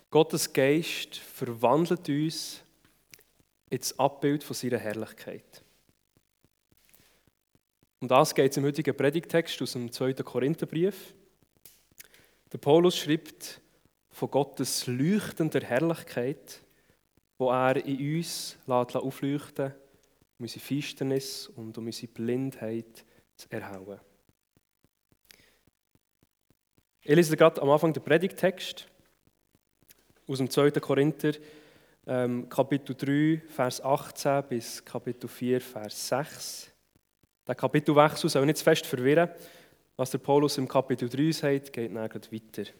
Gottes Geist verwandelt uns ins Abbild von seiner Herrlichkeit. Um das geht es im heutigen Predigtext aus dem 2. Korintherbrief. Der Paulus schreibt von Gottes leuchtender Herrlichkeit, wo er in uns aufleuchten lässt, um unsere Finsternis und um unsere Blindheit zu erhellen. Ich lese gerade am Anfang den Predigtext aus dem 2. Korinther, Kapitel 3, Vers 18 bis Kapitel 4, Vers 6. Der Kapitelwechsel soll nicht zu fest verwirren. Was der Paulus im Kapitel 3 sagt, geht dann gleich weiter.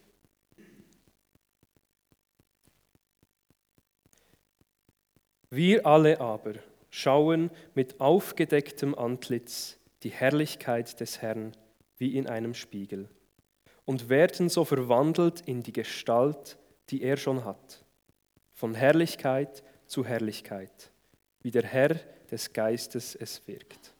Wir alle aber schauen mit aufgedecktem Antlitz die Herrlichkeit des Herrn wie in einem Spiegel und werden so verwandelt in die Gestalt, die er schon hat, von Herrlichkeit zu Herrlichkeit, wie der Herr des Geistes es wirkt.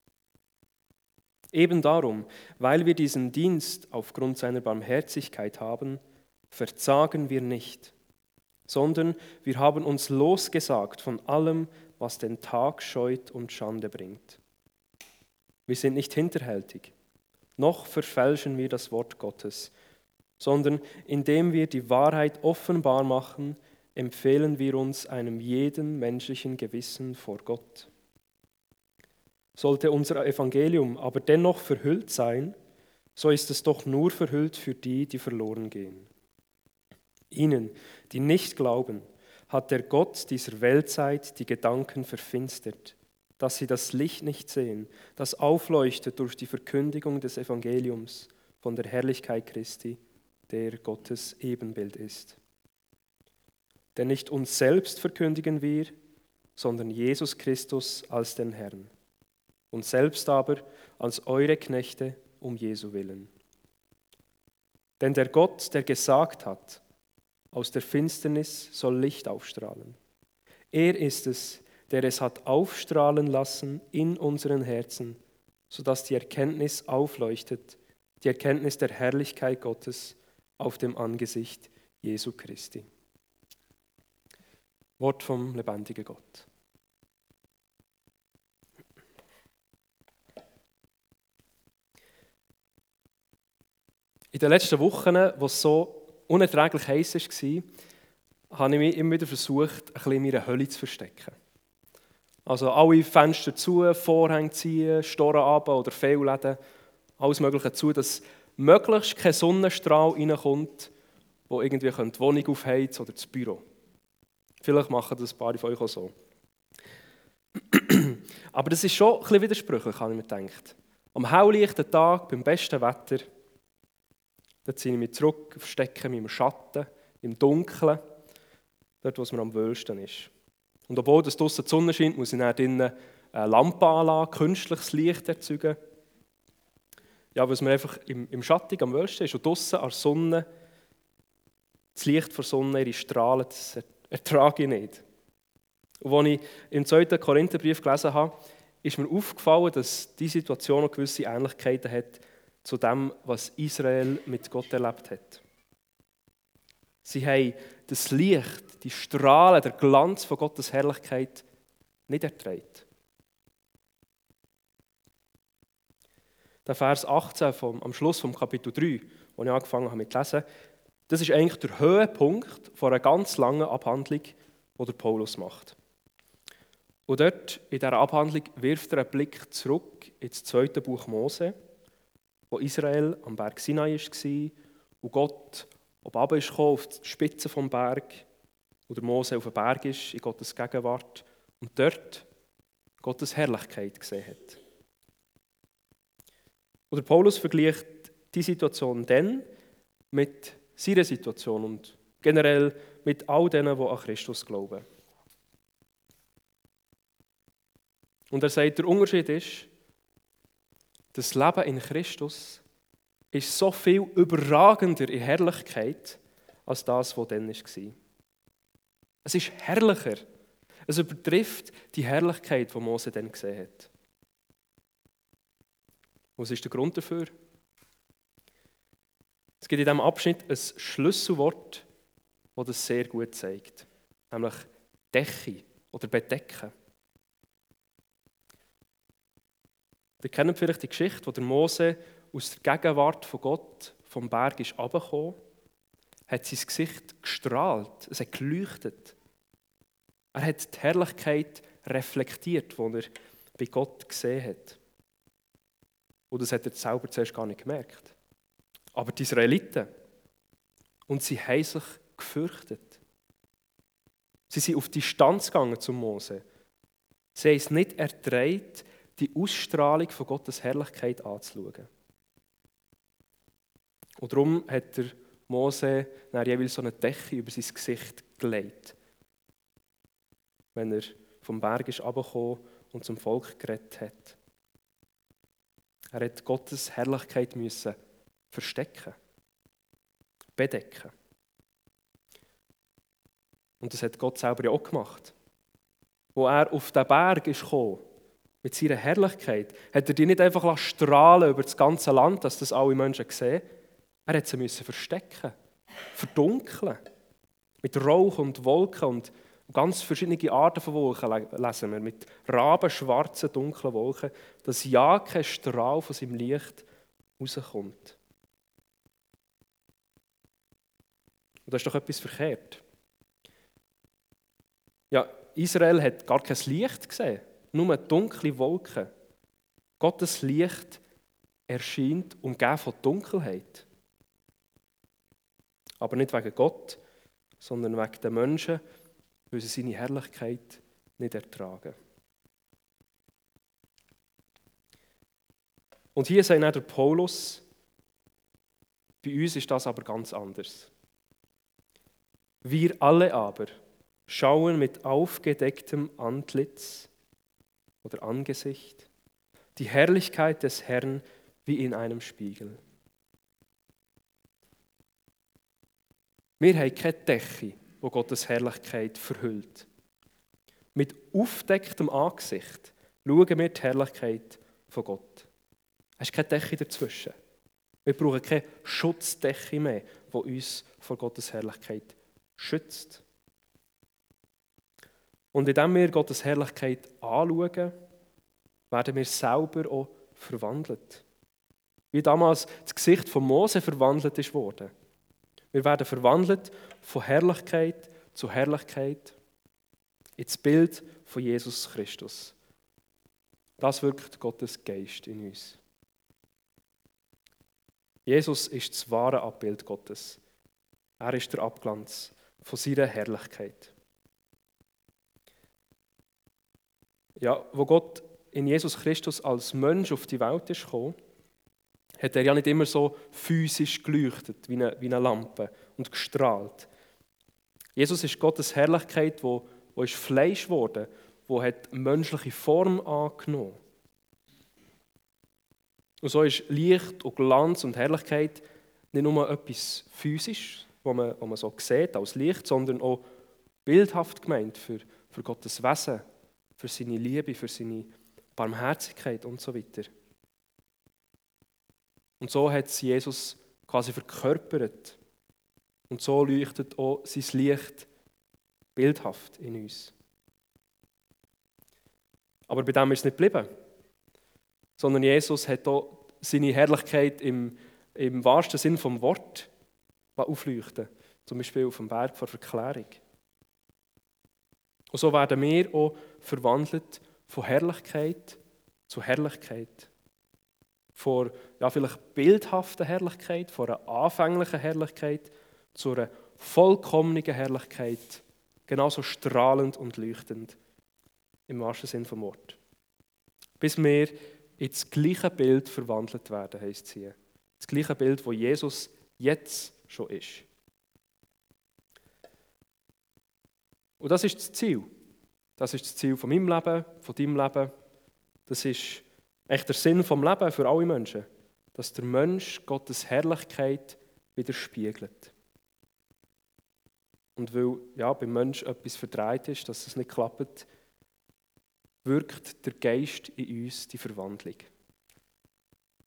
Eben darum, weil wir diesen Dienst aufgrund seiner Barmherzigkeit haben, verzagen wir nicht, sondern wir haben uns losgesagt von allem, was den Tag scheut und Schande bringt. Wir sind nicht hinterhältig, noch verfälschen wir das Wort Gottes, sondern indem wir die Wahrheit offenbar machen, empfehlen wir uns einem jeden menschlichen Gewissen vor Gott. Sollte unser Evangelium aber dennoch verhüllt sein, so ist es doch nur verhüllt für die, die verloren gehen. Ihnen, die nicht glauben, hat der Gott dieser Weltzeit die Gedanken verfinstert, dass sie das Licht nicht sehen, das aufleuchtet durch die Verkündigung des Evangeliums von der Herrlichkeit Christi, der Gottes Ebenbild ist. Denn nicht uns selbst verkündigen wir, sondern Jesus Christus als den Herrn. Und selbst aber als eure Knechte um Jesu willen. Denn der Gott, der gesagt hat, aus der Finsternis soll Licht aufstrahlen. Er ist es, der es hat aufstrahlen lassen in unseren Herzen, sodass die Erkenntnis aufleuchtet, die Erkenntnis der Herrlichkeit Gottes auf dem Angesicht Jesu Christi. Wort vom lebendigen Gott. In den letzten Wochen, wo es so unerträglich heiß war, habe ich mich immer wieder versucht, ein bisschen in meiner Hölle zu verstecken. Also alle Fenster zu, Vorhänge ziehen, Storen runter oder Fehlläden, alles Mögliche zu, dass möglichst kein Sonnenstrahl reinkommt, der irgendwie die Wohnung aufheizt oder das Büro. Vielleicht machen das ein paar von euch auch so. Aber das ist schon ein bisschen widersprüchlich, habe ich mir gedacht. Am helllichten Tag, beim besten Wetter, da ziehe ich mich zurück, verstecke mich im Schatten, im Dunkeln, dort, wo es mir am wohlsten ist. Und obwohl draussen die Sonne scheint, muss ich dann drinnen eine Lampe anlassen, künstliches Licht erzeugen. Ja, was mir einfach im Schatten am wohlsten ist. Und draussen an der Sonne, das Licht der Sonne, ihre Strahlen, das ertrage ich nicht. Und als ich im 2. Korintherbrief gelesen habe, ist mir aufgefallen, dass diese Situation noch gewisse Ähnlichkeiten hat zu dem, was Israel mit Gott erlebt hat. Sie haben das Licht, die Strahlen, der Glanz von Gottes Herrlichkeit nicht ertragen. Der Vers 18 am Schluss vom Kapitel 3, wo ich angefangen habe mit zu lesen, das ist eigentlich der Höhepunkt von einer ganz langen Abhandlung, die der Paulus macht. Und dort, in dieser Abhandlung, wirft er einen Blick zurück ins 2. Buch Mose, wo Israel am Berg Sinai war und Gott runterkam auf die Spitze des Berges und der Mose auf dem Berg ist, in Gottes Gegenwart und dort Gottes Herrlichkeit gesehen hat. Und der Paulus vergleicht die Situation dann mit seiner Situation und generell mit all denen, die an Christus glauben. Und er sagt, der Unterschied ist, das Leben in Christus ist so viel überragender in Herrlichkeit als das, was dann war. Es ist herrlicher. Es übertrifft die Herrlichkeit, die Mose dann gesehen hat. Was ist der Grund dafür? Es gibt in diesem Abschnitt ein Schlüsselwort, die das sehr gut zeigt. Nämlich Decke oder Bedecken. Ihr kennt vielleicht die Geschichte, wo der Mose aus der Gegenwart von Gott vom Berg ist runtergekommen, hat sein Gesicht gestrahlt, es hat geleuchtet. Er hat die Herrlichkeit reflektiert, die er bei Gott gesehen hat. Und das hat er selber zuerst gar nicht gemerkt. Aber die Israeliten, und sie haben sich gefürchtet. Sie sind auf Distanz gegangen zum Mose. Sie haben es nicht ertragen, die Ausstrahlung von Gottes Herrlichkeit anzuschauen. Und darum hat der Mose dann jeweils so eine Decke über sein Gesicht gelegt, wenn er vom Berg ist runtergekommen und zum Volk geredet hat. Er hat Gottes Herrlichkeit müssen verstecken, bedecken. Und das hat Gott selber ja auch gemacht. Wo er auf den Berg ist gekommen, mit seiner Herrlichkeit, hat er die nicht einfach strahlen über das ganze Land, dass das alle Menschen sehen. Er hat sie müssen verstecken, verdunkeln. Mit Rauch und Wolken und ganz verschiedene Arten von Wolken lesen wir. Mit rabenschwarzen, dunklen Wolken, dass ja kein Strahl von seinem Licht rauskommt. Und das ist doch etwas verkehrt. Ja, Israel hat gar kein Licht gesehen, nur dunkle Wolken. Gottes Licht erscheint umgeben von Dunkelheit. Aber nicht wegen Gott, sondern wegen den Menschen, weil sie seine Herrlichkeit nicht ertragen. Und hier sagt der Paulus, bei uns ist das aber ganz anders. Wir alle aber schauen mit aufgedecktem Antlitz oder Angesicht die Herrlichkeit des Herrn wie in einem Spiegel. Wir haben keine Decke, die Gottes Herrlichkeit verhüllt. Mit aufgedecktem Angesicht schauen wir die Herrlichkeit von Gott. Es ist keine Decke dazwischen. Wir brauchen keine Schutzdecke mehr, die uns vor Gottes Herrlichkeit schützt. Und indem wir Gottes Herrlichkeit anschauen, werden wir selber auch verwandelt. Wie damals das Gesicht von Mose verwandelt wurde. Wir werden verwandelt von Herrlichkeit zu Herrlichkeit ins Bild von Jesus Christus. Das wirkt Gottes Geist in uns. Jesus ist das wahre Abbild Gottes. Er ist der Abglanz von seiner Herrlichkeit. Ja, wo Gott in Jesus Christus als Mensch auf die Welt ist gekommen, hat er ja nicht immer so physisch geleuchtet, wie eine Lampe und gestrahlt. Jesus ist Gottes Herrlichkeit, wo ist Fleisch geworden, wo hat menschliche Form angenommen. Und so ist Licht und Glanz und Herrlichkeit nicht nur etwas Physisches, was man so sieht als Licht, sondern auch bildhaft gemeint für Gottes Wesen, für seine Liebe, für seine Barmherzigkeit und so weiter. Und so hat es Jesus quasi verkörpert. Und so leuchtet auch sein Licht bildhaft in uns. Aber bei dem ist es nicht geblieben. Sondern Jesus hat auch seine Herrlichkeit im wahrsten Sinn vom Wort aufleuchten. Zum Beispiel auf dem Berg der Verklärung. Und so werden wir auch verwandelt von Herrlichkeit zu Herrlichkeit. Von vielleicht bildhaften Herrlichkeit, von einer anfänglichen Herrlichkeit zu einer vollkommenen Herrlichkeit, genauso strahlend und leuchtend im wahrsten Sinn vom Wort. Bis wir ins gleiche Bild verwandelt werden, heisst es hier. Das gleiche Bild, wo Jesus jetzt schon ist. Und das ist das Ziel. Das ist das Ziel von meinem Leben, von deinem Leben. Das ist echt der Sinn vom Leben für alle Menschen, dass der Mensch Gottes Herrlichkeit widerspiegelt. Und weil beim Menschen etwas verdreht ist, dass es nicht klappt, wirkt der Geist in uns die Verwandlung.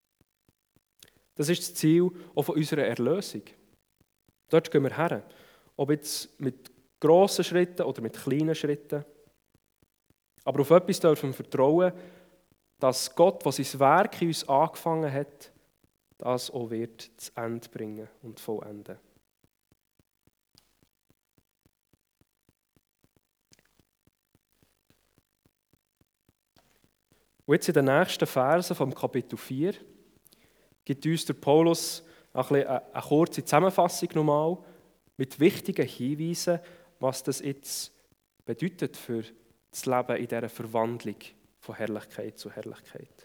Das ist das Ziel auch von unserer Erlösung. Dort gehen wir her. ob jetzt mit grossen Schritten oder mit kleinen Schritten. Aber auf etwas dürfen wir vertrauen, dass Gott, was sein Werk in uns angefangen hat, das auch wird zu Ende bringen und vollenden. Und jetzt in den nächsten Versen vom Kapitel 4 gibt uns der Paulus eine kurze Zusammenfassung nochmal mit wichtigen Hinweisen, was das jetzt bedeutet für das Leben in dieser Verwandlung von Herrlichkeit zu Herrlichkeit.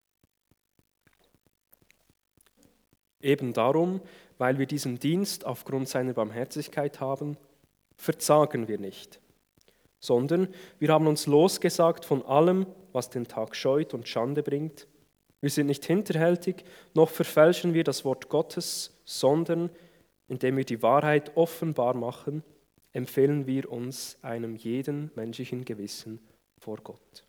Eben darum, weil wir diesen Dienst aufgrund seiner Barmherzigkeit haben, verzagen wir nicht, sondern wir haben uns losgesagt von allem, was den Tag scheut und Schande bringt. Wir sind nicht hinterhältig, noch verfälschen wir das Wort Gottes, sondern indem wir die Wahrheit offenbar machen, empfehlen wir uns einem jeden menschlichen Gewissen vor Gott.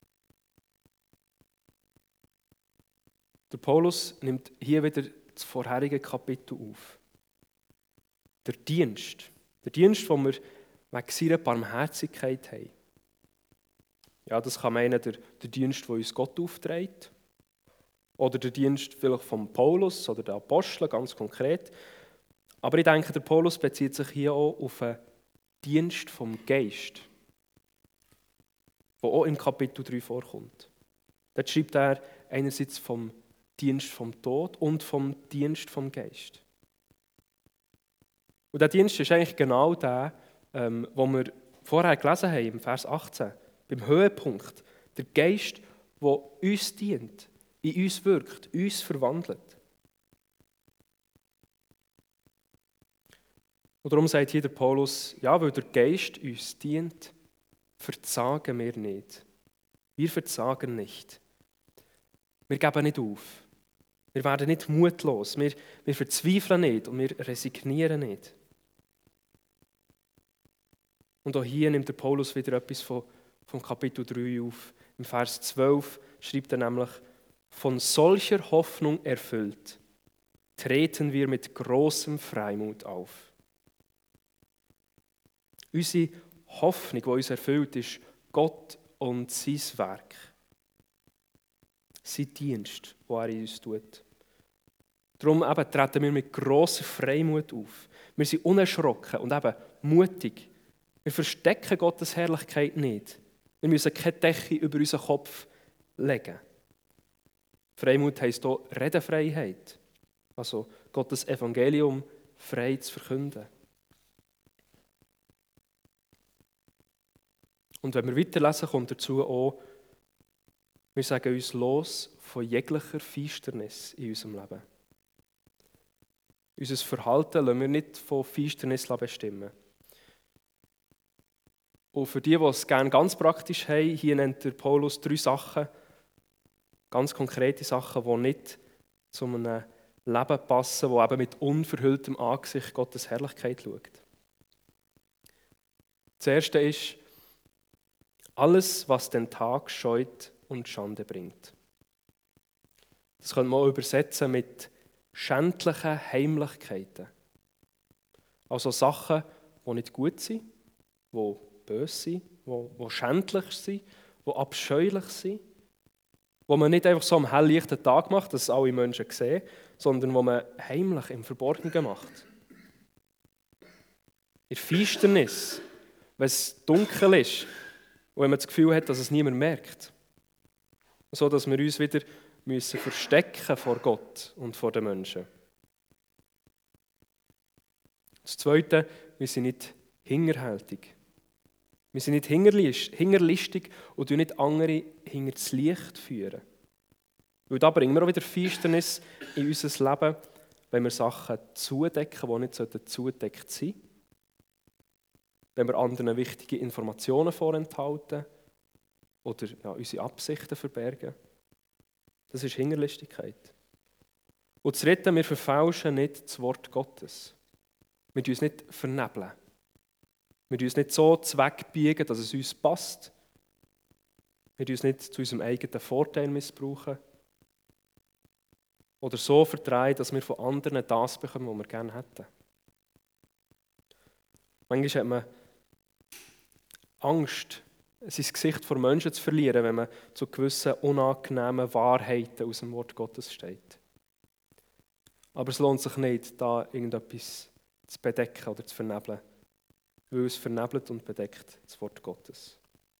Der Paulus nimmt hier wieder das vorherige Kapitel auf. Der Dienst, den wir wegen seiner Barmherzigkeit haben. Ja, das kann meinen, der Dienst, den uns Gott aufträgt. Oder der Dienst vielleicht von Paulus oder der Apostel, ganz konkret. Aber ich denke, der Paulus bezieht sich hier auch auf einen Dienst vom Geist, der auch im Kapitel 3 vorkommt. Dort schreibt er einerseits vom Dienst vom Tod und vom Dienst vom Geist. Und der Dienst ist eigentlich genau der, den wir vorher gelesen haben, im Vers 18, beim Höhepunkt. Der Geist, der uns dient, in uns wirkt, uns verwandelt. Und darum sagt hier der Paulus, ja, weil der Geist uns dient, verzagen wir nicht. Wir verzagen nicht. Wir geben nicht auf. Wir werden nicht mutlos. Wir verzweifeln nicht und wir resignieren nicht. Und auch hier nimmt der Paulus wieder etwas vom Kapitel 3 auf. Im Vers 12 schreibt er nämlich, von solcher Hoffnung erfüllt, treten wir mit großem Freimut auf. Unsere Hoffnung, die uns erfüllt, ist Gott und sein Werk. Sein Dienst, den er in uns tut. Darum eben treten wir mit grosser Freimut auf. Wir sind unerschrocken und eben mutig. Wir verstecken Gottes Herrlichkeit nicht. Wir müssen keine Decke über unseren Kopf legen. Freimut heisst auch Redefreiheit. Also Gottes Evangelium frei zu verkünden. Und wenn wir weiterlesen, kommt dazu auch, wir sagen uns los von jeglicher Finsternis in unserem Leben. Unser Verhalten lassen wir nicht von Finsternis bestimmen. Und für die es gerne ganz praktisch haben, hier nennt der Paulus 3 Sachen, ganz konkrete Sachen, die nicht zu einem Leben passen, das eben mit unverhülltem Angesicht Gottes Herrlichkeit schaut. Das erste ist, alles, was den Tag scheut und Schande bringt. Das könnte man auch übersetzen mit schändlichen Heimlichkeiten. Also Sachen, die nicht gut sind, die böse sind, die schändlich sind, die abscheulich sind, wo man nicht einfach so am helllichten Tag macht, dass alle Menschen sehen, sondern wo man heimlich im Verborgenen macht. In der Finsternis, wenn es dunkel ist und wenn man das Gefühl hat, dass es niemand merkt. So dass wir uns wieder verstecken vor Gott und vor den Menschen. Das Zweite, wir sind nicht hinterhältig. Wir sind nicht hinterlistig und führen nicht andere hinter das Licht führen. Weil da bringen wir auch wieder Finsternis in unser Leben, wenn wir Sachen zudecken, die nicht zugedeckt sein sollten. Wenn wir anderen wichtige Informationen vorenthalten oder unsere Absichten verbergen. Das ist Hinterlistigkeit. Und das Dritte, wir verfälschen nicht das Wort Gottes. Wir tun uns nicht vernebeln. Wir tun uns nicht so zweckbiegen, dass es uns passt. Wir tun uns nicht zu unserem eigenen Vorteil missbrauchen. Oder so verdrehen, dass wir von anderen das bekommen, was wir gerne hätten. Manchmal hat man Angst, sein Gesicht vor Menschen zu verlieren, wenn man zu gewissen unangenehmen Wahrheiten aus dem Wort Gottes steht. Aber es lohnt sich nicht, da irgendetwas zu bedecken oder zu vernebeln, weil es vernebelt und bedeckt das Wort Gottes.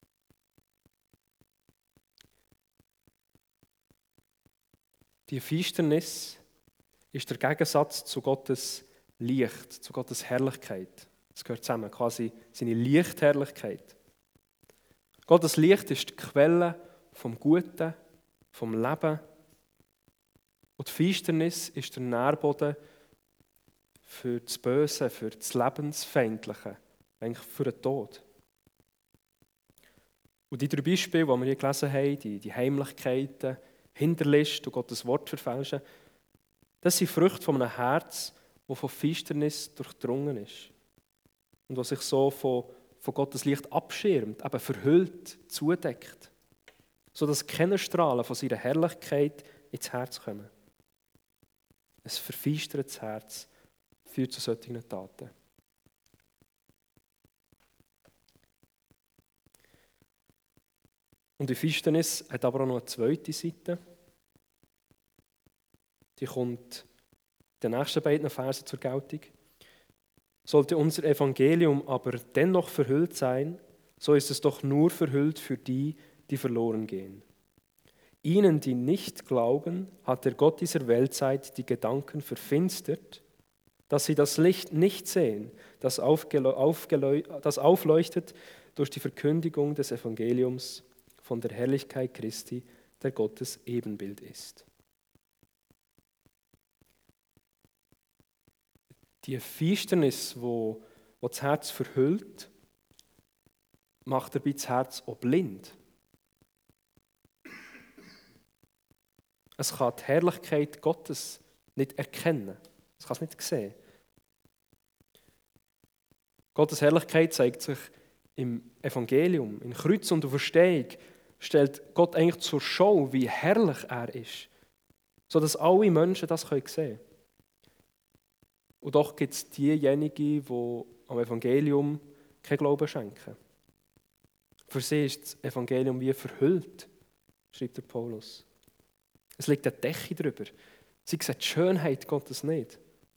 Die Finsternis ist der Gegensatz zu Gottes Licht, zu Gottes Herrlichkeit. Das gehört zusammen, quasi seine Lichtherrlichkeit. Gottes Licht ist die Quelle vom Guten, vom Leben. Und die Finsternis ist der Nährboden für das Böse, für das Lebensfeindliche, eigentlich für den Tod. Und die 3 Beispiele, die wir hier gelesen haben, die Heimlichkeiten, Hinterlist und Gottes Wort verfälschen, das sind Früchte von einem Herz, das von Finsternis durchdrungen ist. Und das sich so von Gottes Licht abschirmt, eben verhüllt, zudeckt, sodass keine Strahlen von seiner Herrlichkeit ins Herz kommen. Ein verfinstertes Herz führt zu solchen Taten. Und die Finsternis hat aber auch noch eine zweite Seite. Die kommt in den nächsten beiden Versen zur Geltung. Sollte unser Evangelium aber dennoch verhüllt sein, so ist es doch nur verhüllt für die, die verloren gehen. Ihnen, die nicht glauben, hat der Gott dieser Weltzeit die Gedanken verfinstert, dass sie das Licht nicht sehen, das aufleuchtet durch die Verkündigung des Evangeliums von der Herrlichkeit Christi, der Gottes Ebenbild ist. Die Finsternis, die das Herz verhüllt, macht dabei das Herz auch blind. Es kann die Herrlichkeit Gottes nicht erkennen. Es kann es nicht sehen. Gottes Herrlichkeit zeigt sich im Evangelium, in Kreuz und Auferstehung, stellt Gott eigentlich zur Schau, wie herrlich er ist, sodass alle Menschen das sehen können. Und doch gibt es diejenigen, die am Evangelium keinen Glauben schenken. Für sie ist das Evangelium wie verhüllt, schreibt der Paulus. Es liegt eine Decke drüber. Sie sehen die Schönheit Gottes nicht.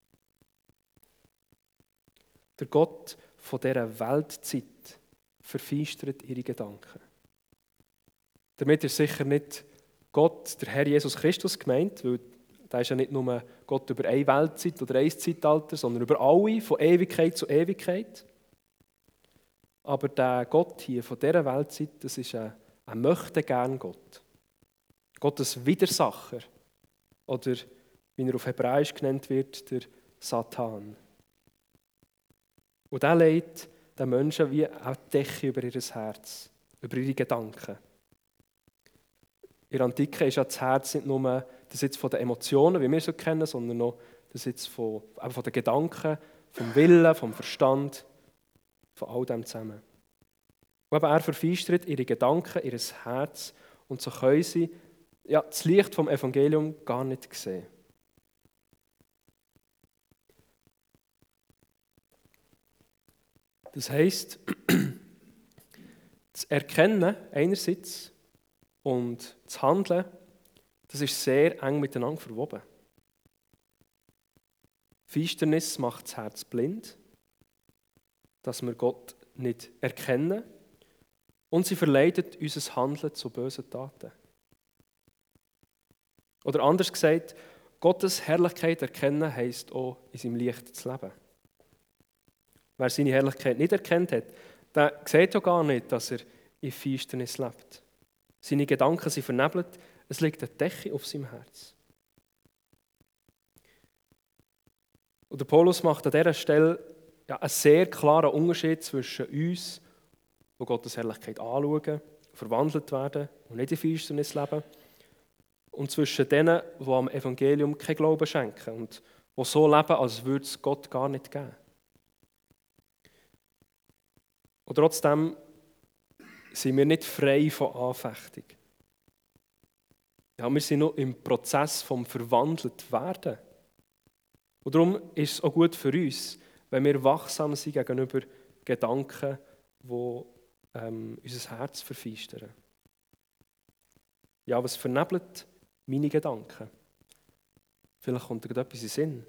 Der Gott von dieser Weltzeit verfinstert ihre Gedanken. Damit ist sicher nicht Gott, der Herr Jesus Christus, gemeint, weil der ist ja nicht nur Gott über eine Weltzeit oder ein Zeitalter, sondern über alle, von Ewigkeit zu Ewigkeit. Aber der Gott hier von dieser Weltzeit, das ist ein Möchte-gern-Gott. Gottes Widersacher. Oder, wie er auf Hebräisch genannt wird, der Satan. Und der legt den Menschen wie eine Decke über ihr Herz, über ihre Gedanken. In der Antike ist ja das Herz nicht nur der Sitz der Emotionen, wie wir es kennen, sondern auch der Sitz von den Gedanken, vom Willen, vom Verstand, von all dem zusammen. Und eben er verfinstert ihre Gedanken, ihr Herz, und so können sie das Licht vom Evangelium gar nicht sehen. Das heisst, das Erkennen einerseits und das Handeln, das ist sehr eng miteinander verwoben. Finsternis macht das Herz blind, dass wir Gott nicht erkennen, und sie verleitet unser Handeln zu bösen Taten. Oder anders gesagt, Gottes Herrlichkeit erkennen heisst auch, in seinem Licht zu leben. Wer seine Herrlichkeit nicht erkannt hat, der sieht ja gar nicht, dass er in Finsternis lebt. Seine Gedanken sind vernebelt, es liegt eine Decke auf seinem Herz. Und der Paulus macht an dieser Stelle einen sehr klaren Unterschied zwischen uns, die Gottes Herrlichkeit anschauen, verwandelt werden und nicht in Finsternis leben, und zwischen denen, die am Evangelium kein Glauben schenken und die so leben, als würde es Gott gar nicht geben. Und trotzdem sind wir nicht frei von Anfechtung. Ja, wir sind noch im Prozess vom verwandelt werden. Und darum ist es auch gut für uns, wenn wenn wir wachsam sind gegenüber Gedanken, die unser Herz verfeistern. Ja, was vernebelt meine Gedanken? Vielleicht kommt da etwas in den Sinn.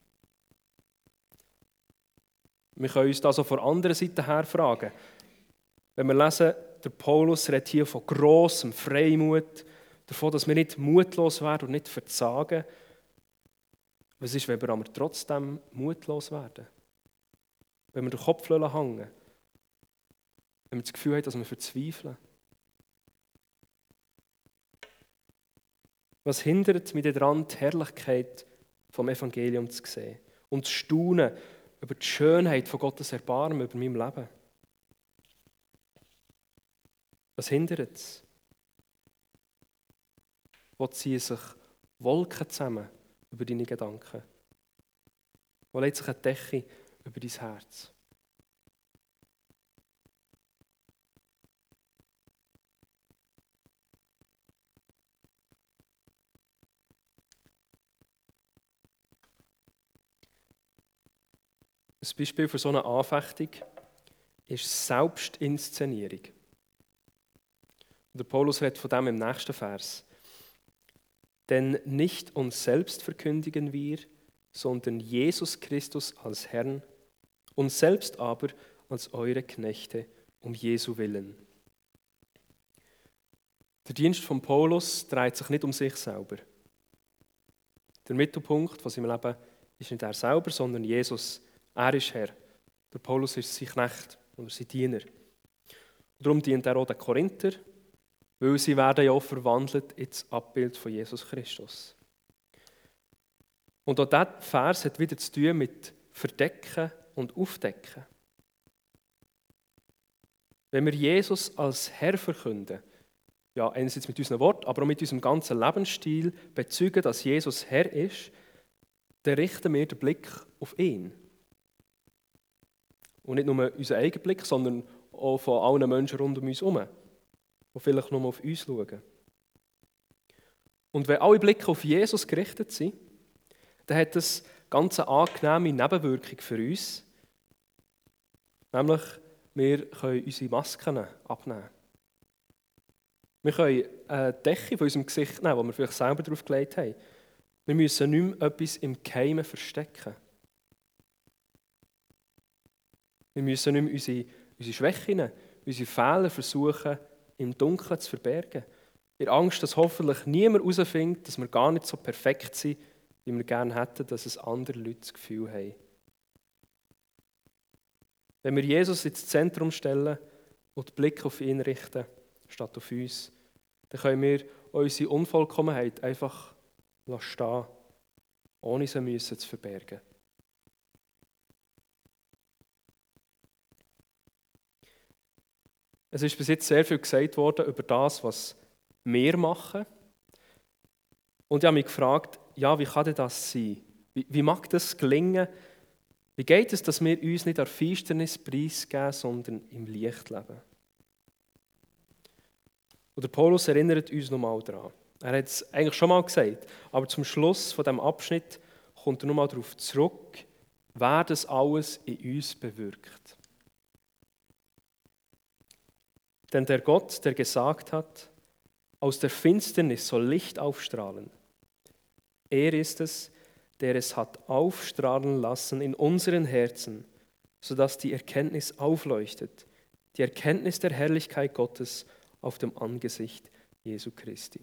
Wir können uns das auch von anderen Seite her fragen. Wenn wir lesen, der Paulus redet hier von grossem Freimut, davon, dass wir nicht mutlos werden und nicht verzagen. Was ist, wenn wir aber trotzdem mutlos werden? Wenn wir den Kopf hängen, wenn wir das Gefühl haben, dass wir verzweifeln. Was hindert mich daran, die Herrlichkeit vom Evangelium zu sehen und zu staunen über die Schönheit von Gottes Erbarmen über meinem Leben? Was hindert es? Wo ziehen sich Wolken zusammen über deine Gedanken? Wo legt sich eine Decke über dein Herz? Ein Beispiel für so eine Anfechtung ist Selbstinszenierung. Der Paulus redet von dem im nächsten Vers. Denn nicht uns selbst verkündigen wir, sondern Jesus Christus als Herrn, uns selbst aber als eure Knechte um Jesu willen. Der Dienst von Paulus dreht sich nicht um sich selber. Der Mittelpunkt von seinem Leben ist nicht er selber, sondern Jesus. Er ist Herr. Der Paulus ist sein Knecht oder sein Diener. Und darum dient er auch den Korinther, weil sie werden ja auch verwandelt ins Abbild von Jesus Christus. Und auch dieser Vers hat wieder zu tun mit Verdecken und Aufdecken. Wenn wir Jesus als Herr verkünden, ja, einerseits mit unseren Worten, aber auch mit unserem ganzen Lebensstil bezeugen, dass Jesus Herr ist, dann richten wir den Blick auf ihn. Und nicht nur unseren eigenen Blick, sondern auch von allen Menschen rund um uns herum, die vielleicht nur auf uns schauen. Und wenn alle Blicke auf Jesus gerichtet sind, dann hat das ganz eine angenehme Nebenwirkung für uns. Nämlich, wir können unsere Masken abnehmen. Wir können eine Decke von unserem Gesicht nehmen, die wir vielleicht selber drauf gelegt haben. Wir müssen nicht mehr etwas im Geheimen verstecken. Wir müssen nicht mehr unsere Schwächen, unsere Fehler versuchen, im Dunkeln zu verbergen. In Angst, dass hoffentlich niemand herausfindet, dass wir gar nicht so perfekt sind, wie wir gerne hätten, dass es andere Leute das Gefühl haben. Wenn wir Jesus ins Zentrum stellen und den Blick auf ihn richten, statt auf uns, dann können wir unsere Unvollkommenheit einfach stehen, ohne sie zu verbergen. Es ist bis jetzt sehr viel gesagt worden über das, was wir machen. Und ich habe mich gefragt, ja, wie kann denn das sein? Wie mag das gelingen? Wie geht es, dass wir uns nicht an der Finsternis preisgeben, sondern im Licht leben? Und der Paulus erinnert uns nochmal daran. Er hat es eigentlich schon mal gesagt, aber zum Schluss von diesem Abschnitt kommt er nochmal darauf zurück, wer das alles in uns bewirkt. Denn der Gott, der gesagt hat, aus der Finsternis soll Licht aufstrahlen. Er ist es, der es hat aufstrahlen lassen in unseren Herzen, sodass die Erkenntnis aufleuchtet, die Erkenntnis der Herrlichkeit Gottes auf dem Angesicht Jesu Christi.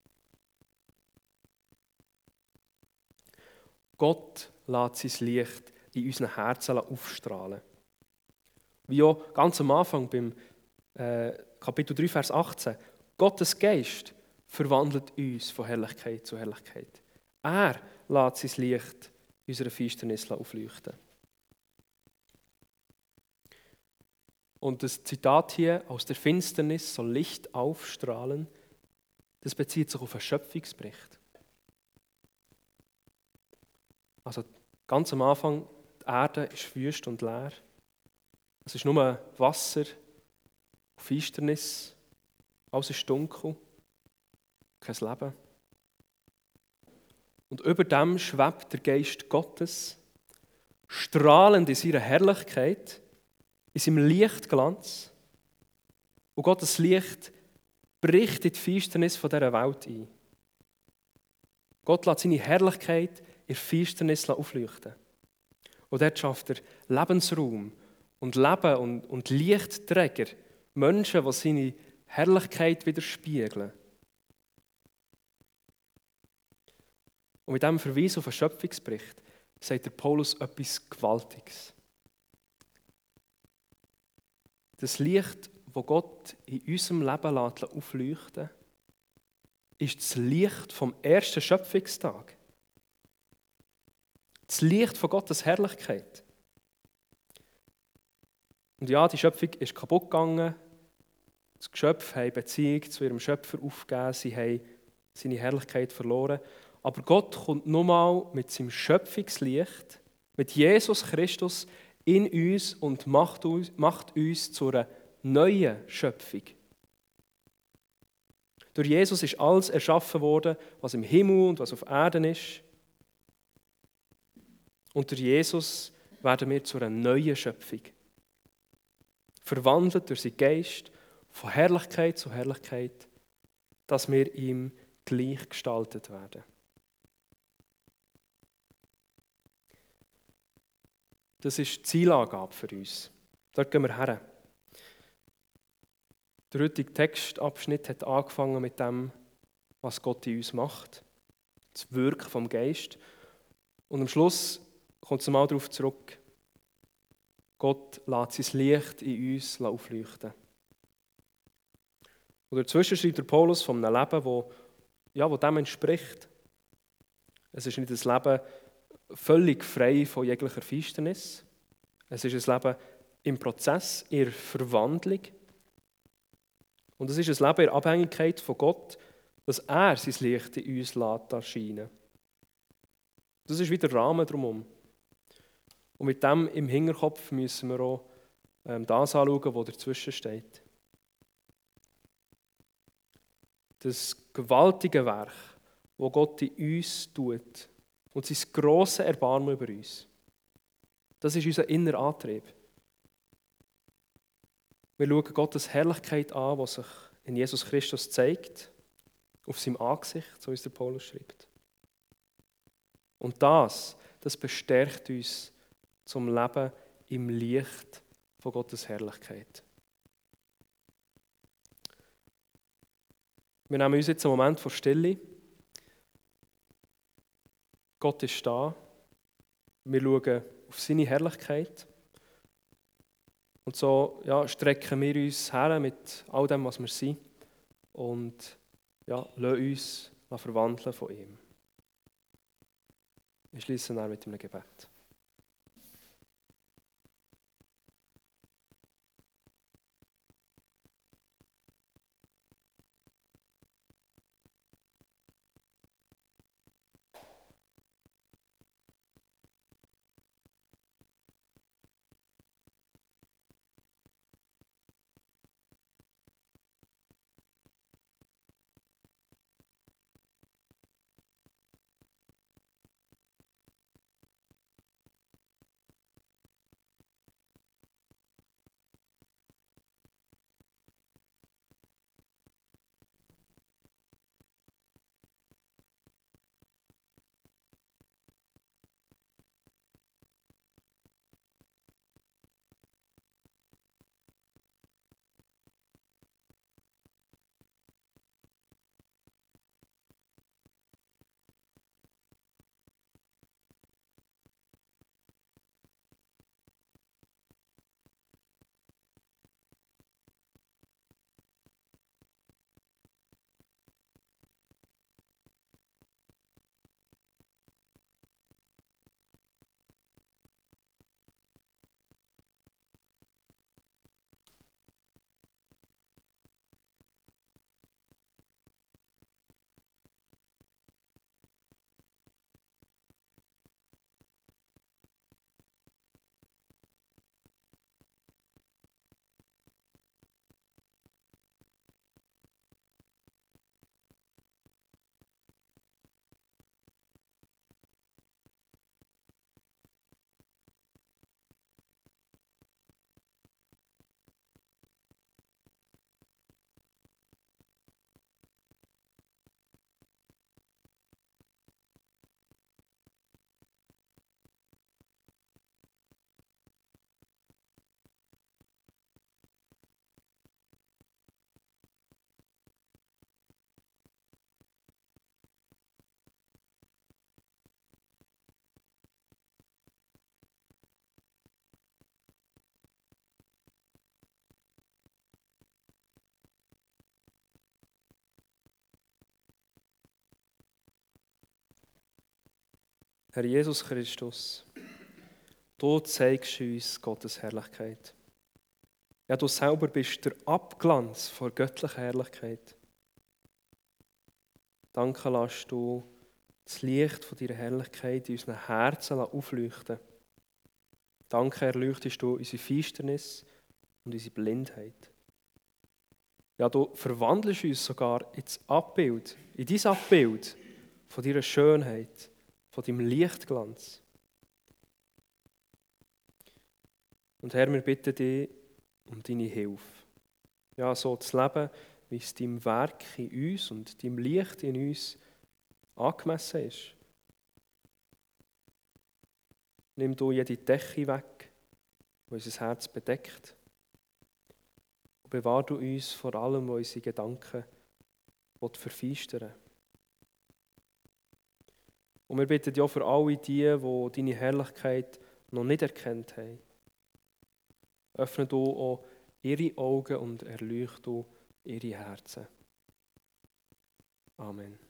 Gott lässt sein Licht in unseren Herzen aufstrahlen. Wie auch ganz am Anfang beim Kapitel 3, Vers 18. Gottes Geist verwandelt uns von Herrlichkeit zu Herrlichkeit. Er lässt sein Licht in unserer Finsternis aufleuchten. Und das Zitat hier, aus der Finsternis soll Licht aufstrahlen, das bezieht sich auf einen Schöpfungsbericht. Also ganz am Anfang, die Erde ist wüst und leer. Es ist nur Wasser, Finsternis, alles ist dunkel, kein Leben. Und über dem schwebt der Geist Gottes strahlend in seiner Herrlichkeit, in seinem Lichtglanz. Und Gottes Licht bricht in die Finsternis von dieser Welt ein. Gott lässt seine Herrlichkeit in der Finsternis aufleuchten. Und dort schafft er Lebensraum und Leben und Lichtträger, Menschen, die seine Herrlichkeit widerspiegeln. Und mit diesem Verweis auf den Schöpfungsbericht sagt der Paulus etwas Gewaltiges. Das Licht, das Gott in unserem Leben aufleuchten lässt, ist das Licht vom ersten Schöpfungstag. Das Licht von Gottes Herrlichkeit. Und ja, die Schöpfung ist kaputt gegangen. Das Geschöpf hat Beziehung zu ihrem Schöpfer aufgegeben. Sie haben seine Herrlichkeit verloren. Aber Gott kommt nochmal mit seinem Schöpfungslicht, mit Jesus Christus in uns und macht uns zu einer neuen Schöpfung. Durch Jesus ist alles erschaffen worden, was im Himmel und was auf Erden ist. Und durch Jesus werden wir zu einer neuen Schöpfung. Verwandelt durch seinen Geist von Herrlichkeit zu Herrlichkeit, dass wir ihm gleich gestaltet werden. Das ist die Zielangabe für uns. Dort gehen wir her. Der heutige Textabschnitt hat angefangen mit dem, was Gott in uns macht. Das Wirken vom Geist. Und am Schluss kommt es mal darauf zurück. Gott lässt sein Licht in uns aufleuchten. Und dazwischen schreibt der Paulus von einem Leben, das dem entspricht. Es ist nicht ein Leben völlig frei von jeglicher Finsternis. Es ist ein Leben im Prozess, in der Verwandlung. Und es ist ein Leben in der Abhängigkeit von Gott, dass er sein Licht in uns erscheinen lässt. Das ist wieder der Rahmen drumherum. Und mit dem im Hinterkopf müssen wir auch das anschauen, was dazwischen steht. Das gewaltige Werk, das Gott in uns tut und sein grosses Erbarmen über uns, das ist unser innerer Antrieb. Wir schauen Gottes Herrlichkeit an, die sich in Jesus Christus zeigt, auf seinem Angesicht, so wie es der Paulus schreibt. Und das bestärkt uns zum Leben im Licht von Gottes Herrlichkeit. Wir nehmen uns jetzt einen Moment vor Stille. Gott ist da. Wir schauen auf seine Herrlichkeit. Und so strecken wir uns her mit all dem, was wir sind. Und lassen uns verwandeln von ihm. Wir schließen dann mit einem Gebet. Herr Jesus Christus, du zeigst uns Gottes Herrlichkeit. Ja, du selber bist der Abglanz von göttlicher Herrlichkeit. Danke lässt du das Licht von deiner Herrlichkeit in unseren Herzen aufleuchten. Danke erleuchtest du unsere Finsternis und unsere Blindheit. Ja, du verwandelst uns sogar ins Abbild, in dein Abbild von deiner Schönheit, von deinem Lichtglanz. Und Herr, wir bitten dich um deine Hilfe. Ja, so zu leben, wie es deinem Werk in uns und deinem Licht in uns angemessen ist. Nimm du jede Decke weg, die unser Herz bedeckt. Und bewahr du uns vor allem, was unsere Gedanken verfinstern. Und wir bitten dich auch für alle die deine Herrlichkeit noch nicht erkannt haben. Öffne du auch ihre Augen und erleuchte du ihre Herzen. Amen.